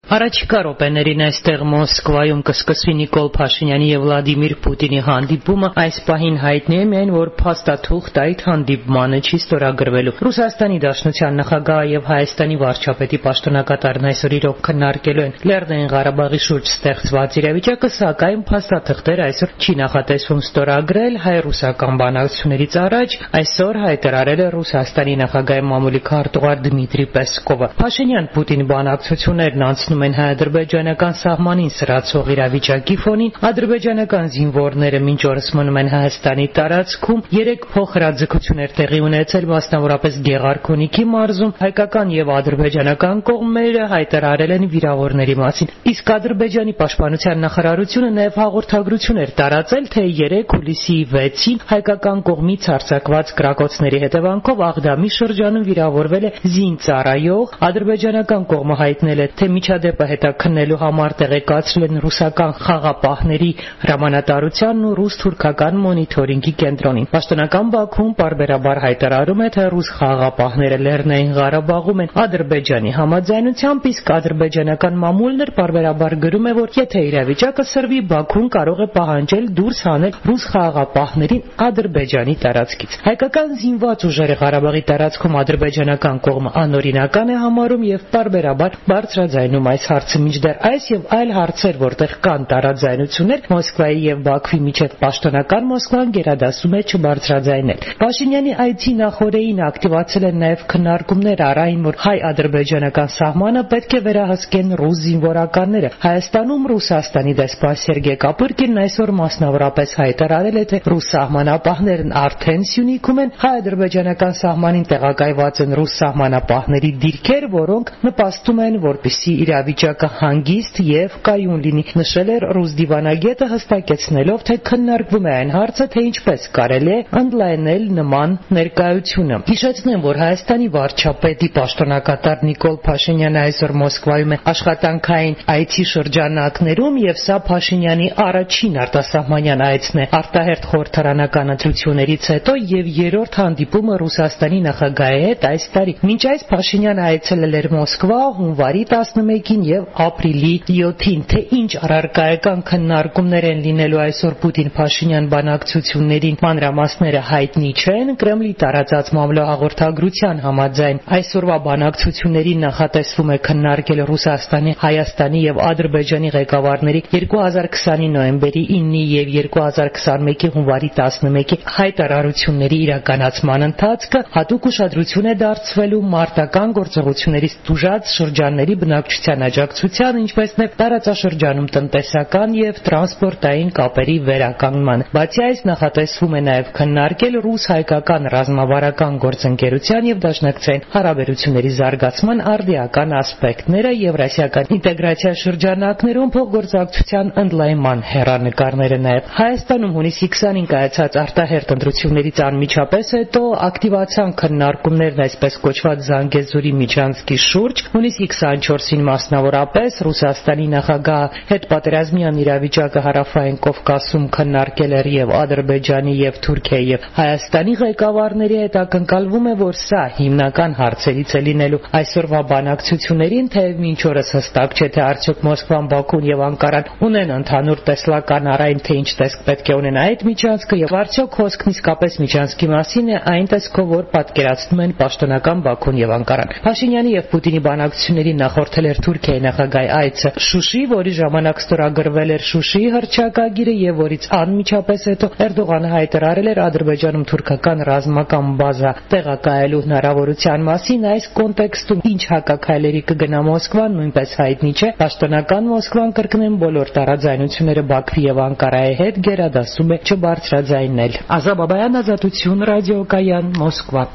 Առաջիկա րոպեներին այստեղ Մոսկվայում կսկսվի Նիկոլ Փաշինյանի եւ Վլադիմիր Պուտինի հանդիպումը, այս պահին հայտնի է միայն, որ փաստաթուղթ այդ հանդիպմանը չի ստորագրվելու։ Ռուսաստանի Դաշնության նախագահը եւ Հայաստանի վարչապետի պաշտոնակատարն այսօր իրոք քննարկելու են Լեռնային Ղարաբաղի շուրջ ստեղծված իրավիճակը, սակայն փաստաթղթեր այսօր չի նախատեսվում ստորագրել։ Հայ-ռուսական բանակցություններից առաջ այսօր հայտարարել է Ռուսաստանի նախագահի մամուլի քարտուղար Դմիտրի Պեսկովը։ Փաշինյան-Պուտին բանակցություններն անցնում են հայ-ադրբեջանական սահմանին սրացող իրավիճակի ֆոնին։ Ադրբեջանական զինվորները մինչ օրս մնում են Հայաստանի տարածքում։ 3 փոխհրաձգություններ տեղի ունեցել, մասնավորապես Գեղարքունիքի մարզում։ Հայկական եւ ադրբեջանական կողմերը հայտարարել են վիրավորների մասին։ Իսկ Ադրբեջանի պաշտպանության նախարարությունը նաեւ հաղորդագրություն էր տարածել, թե 3 հուլիսի 6-ին հայկական կողմից հարձակված կրակոցների հետևանքով Աղդամի շրջանում վիրավորվել է զինծառայող։ Ադրբեջանական կողմը հայտնել է, թե միջադեպը հետաքննելու համար տեղեկացրել են ռուսական խաղապահների հրամանատարությանն ու ռուս-թուրքական մոնիթորինգի կենտրոնին։ Պաշտոնական Բաքուն պարբերաբար հայտարարում է, թե ռուս խաղապահները Լեռնային Ղարաբաղում են Ադրբեջանի համաձայնությամբ, իսկ ադրբեջանական մամուլն էր պարբերաբար գրում է, որ եթե իրավիճակը սրվի, Բաքուն կարող է պահանջել դուրս հանել ռուս խաղապահներին Ադրբեջանի տարածքից։ Հայկական զինված ուժերը Ղարաբաղի տարածքում ադրբեջանական կողմը անօրինական է համարում եւ պարբերաբար բարձրաձայնում այս հարցը, մինչդեռ այս եւ այլ հարցեր, որտեղ կան տարաձայնություններ, Մոսկվայի եւ Բաքվի միջեւ պաշտոնական Մոսկվան գերադասում է չբարձրաձայնել։ Փաշինյանի այցի նախօրեին ակտիվացել են նաեւ քննարկումներ առ այն, որ հայ-ադրբեջանական սահմանը պետք է վերահսկեն ռուս զինվորականները։ Հայաստանում Ռուսաստանի դեսպան Սերգեյ Կապուրկինն այսօր մասնավորապես հայտարարել է, թե ռուս սահմանապահներն արդեն Սյունիքում են, հայ-ադրբեջանական սահմանին տեղակայված են ռուս սահմանապահների դիրքեր, որոնք նպաստում են, որպեսզի իրավիճակը հանգիստ եւ կայուն լինի, նշել էր ռուս դիվանագետը, հստակեցնելով, թե քննարկվում է այն հարցը, թե ինչպես կարելի է ընդլայնել նման ներկայությունը։ Հիշեցնեմ, որ Հայաստանի վարչապետի պաշտոնակատար Նիկոլ Փաշինյանը այսօր Մոսկվայում է աշխատանքային այցի շրջանակներում եւ սա Փաշինյանի առաջին արտասահմանյան այցն է արտահերթ խորհրդարանական ընտրություններից հետո եւ երրորդ հանդիպումը Ռուսաստանի նախագահի հետ այս տարի։ Մինչ այս Փաշինյանը այցելել էր Մոսկվա հունվարի 11-ին եւ ապրիլի 7-ին, թե ինչ առարկայական քննարկումներ են լինելու այսօր Պուտին-Փաշինյան բանակցություններին, մանրամասները հայտնի չեն։ Կրեմլի տարածած մամլոհաղորդագրության համաձայն այսօրվա բանակցություններին նախատեսվում է քննարկել Ռուսաստանի, Հայաստանի եւ Ադրբեջանի ղեկավարների 2020-ի նոյեմբերի 9-ի եւ 2021-ի հունվարի 11-ի հայտարարությունների իրականացման ընթացքը, հատուկ ուշադրություն է դարձվելու մարտական գործողություններից տուժած շրջանների բնակչության աջակցության, ինչպես նաև տարածաշրջանում տնտեսական եւ տրանսպորտային կապերի վերականգնման։ Բացի այս, նախատեսվում է նաև քննարկել ռուս-հայկական ռազմավարական գործընկերության եւ դաշնակցային հարաբերությունների զարգացման արդիական ասպեկտները, եվրասիական ինտեգրացիա շրջանակներում փոխգործակցության ընդլայնման հեռանկարները նաև։ Հայաստանում հունիսի 20-ին կայացած արտահերթ ընտրություններից անմիջապես հետո ակտիվացան քննարկումներն այսպես կոչված Զանգեզուրի միջանցքի շուրջ։ Հունիսի 24-ին մասնավորապես Ռուսաստանի նախագահը հետպատերազմյան իրավիճակը Հարավային Կովկասում քննարկել էր եւ Ադրբեջանի եւ Թուրքիայի եւ Հայաստանի ղեկավարների հետ ակնկալվում է, որ սա հիմնական հարցերից է լինելու այսօրվա բանակցություններին, թեև մինչ օրս հստակ չէ, թե արդյոք Մոսկվան, Բաքուն եւ Անկարան ունեն ընդհանուր տեսլական առայն, թե ինչ տեսք պետք է ունենա այդ միջանցքը եւ արդյոք հոսքն իսկապես միջանցքի մասին է այն տեսքով, որ պատկերացնում են պաշտոնական Բաքուն եւ Անկարան։ Փաշինյանի եւ Պուտինի բանակցություններին նախորդել էր Թուրքիայի նախագահի այցը Շուշի, որի ժամանակ ստորագրվել էր Շուշիի հռչակագիրը եւ որից անմիջապես հետո Էրդողանը հայտարարել էր Ադրբեջանում թուրքական ռազմական բազա տեղակայելու հնարավորության մասին։ Այս կոնտեքստում ինչ հակաքայլերի կգնա Մոսկվան, նույնպես հայտնի չէ։ Պաշտոնական Մոսկվան, կրկնեմ, բոլոր տարաձայնությունները Բաքվի եւ Անկարայի հետ գերադասում է չբարձրաձայնել։ Ազա Բաբայան, Ազատություն, ռադիոկայան, Մոսկվա։